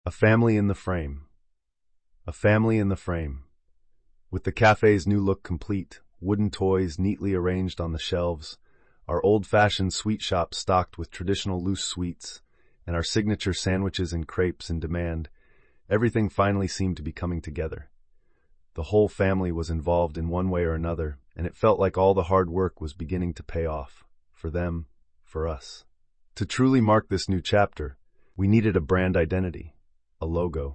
A family in the frame. A family in the frame. With the cafe's new look complete, wooden toys neatly arranged on the shelves, our old-fashioned sweet shop stocked with traditional loose sweets, and our signature sandwiches and crepes in demand, everything finally seemed to be coming together. The whole family was involved in one way or another, and it felt like all the hard work was beginning to pay off. For them, for us. To truly mark this new chapter, we needed a brand identity, a logo.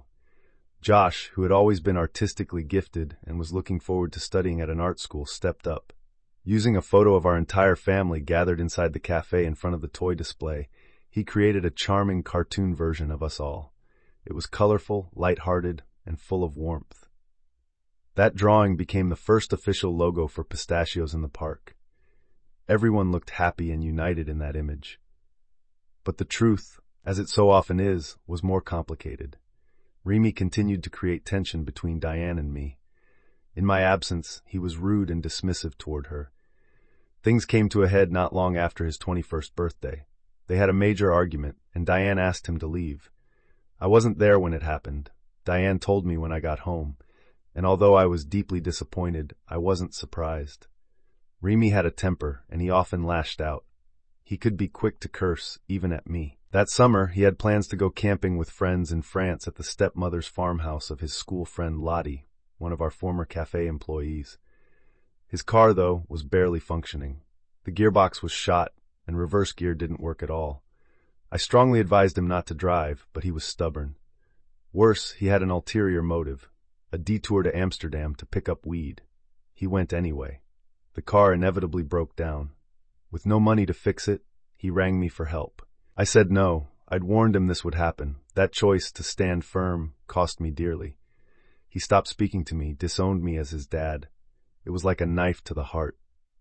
Josh, who had always been artistically gifted and was looking forward to studying at an art school, stepped up. Using a photo of our entire family gathered inside the cafe in front of the toy display, he created a charming cartoon version of us all. It was colorful, lighthearted, and full of warmth. That drawing became the first official logo for Pistachios in the Park. Everyone looked happy and united in that image. But the truth, as it so often is, was more complicated. Remy continued to create tension between Diane and me. In my absence, he was rude and dismissive toward her. Things came to a head not long after his 21st birthday. They had a major argument, and Diane asked him to leave. I wasn't there when it happened. Diane told me when I got home, and although I was deeply disappointed, I wasn't surprised. Remy had a temper, and he often lashed out. He could be quick to curse, even at me. That summer, he had plans to go camping with friends in France at the stepmother's farmhouse of his school friend Lottie, one of our former cafe employees. His car, though, was barely functioning. The gearbox was shot, and reverse gear didn't work at all. I strongly advised him not to drive, but he was stubborn. Worse, he had an ulterior motive, a detour to Amsterdam to pick up weed. He went anyway. The car inevitably broke down. With no money to fix it, he rang me for help. I said no. I'd warned him this would happen. That choice to stand firm cost me dearly. He stopped speaking to me, disowned me as his dad. It was like a knife to the heart.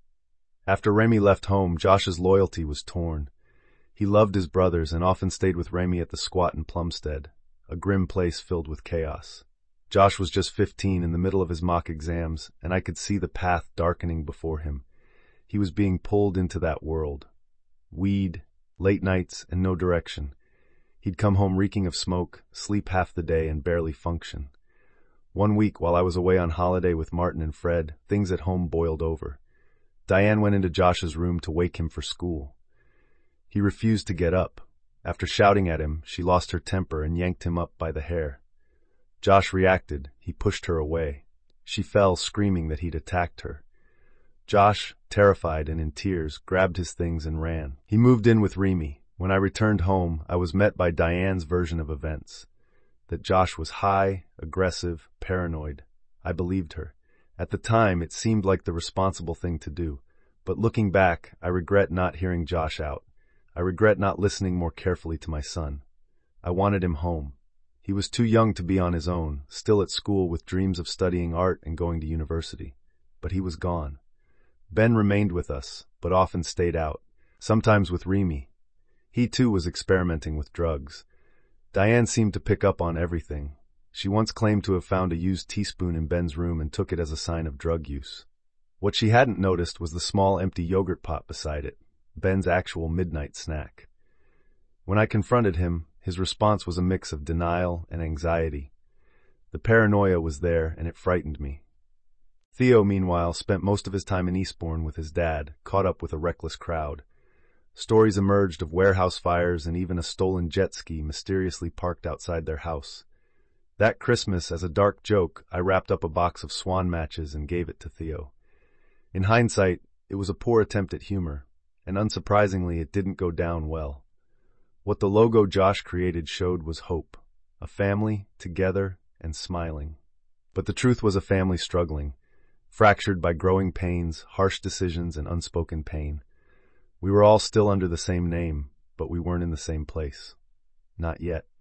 After Remy left home, Josh's loyalty was torn. He loved his brothers and often stayed with Remy at the squat in Plumstead, a grim place filled with chaos. Josh was just 15 in the middle of his mock exams, and I could see the path darkening before him. He was being pulled into that world. Weed, late nights, and no direction. He'd come home reeking of smoke, sleep half the day, and barely function. One week, while I was away on holiday with Martin and Fred, things at home boiled over. Diane went into Josh's room to wake him for school. He refused to get up. After shouting at him, she lost her temper and yanked him up by the hair. Josh reacted. He pushed her away. She fell, screaming that he'd attacked her. Josh, terrified and in tears, grabbed his things and ran. He moved in with Remy. When I returned home, I was met by Diane's version of events. That Josh was high, aggressive, paranoid. I believed her. At the time, it seemed like the responsible thing to do. But looking back, I regret not hearing Josh out. I regret not listening more carefully to my son. I wanted him home. He was too young to be on his own, still at school with dreams of studying art and going to university. But he was gone. Ben remained with us, but often stayed out, sometimes with Remy. He too was experimenting with drugs. Diane seemed to pick up on everything. She once claimed to have found a used teaspoon in Ben's room and took it as a sign of drug use. What she hadn't noticed was the small empty yogurt pot beside it, Ben's actual midnight snack. When I confronted him, his response was a mix of denial and anxiety. The paranoia was there, and it frightened me. Theo, meanwhile, spent most of his time in Eastbourne with his dad, caught up with a reckless crowd. Stories emerged of warehouse fires and even a stolen jet ski mysteriously parked outside their house. That Christmas, as a dark joke, I wrapped up a box of Swan matches and gave it to Theo. In hindsight, it was a poor attempt at humor, and unsurprisingly, it didn't go down well. What the logo Josh created showed was hope, a family, together, and smiling. But the truth was a family struggling, fractured by growing pains, harsh decisions, and unspoken pain. We were all still under the same name, but we weren't in the same place. Not yet.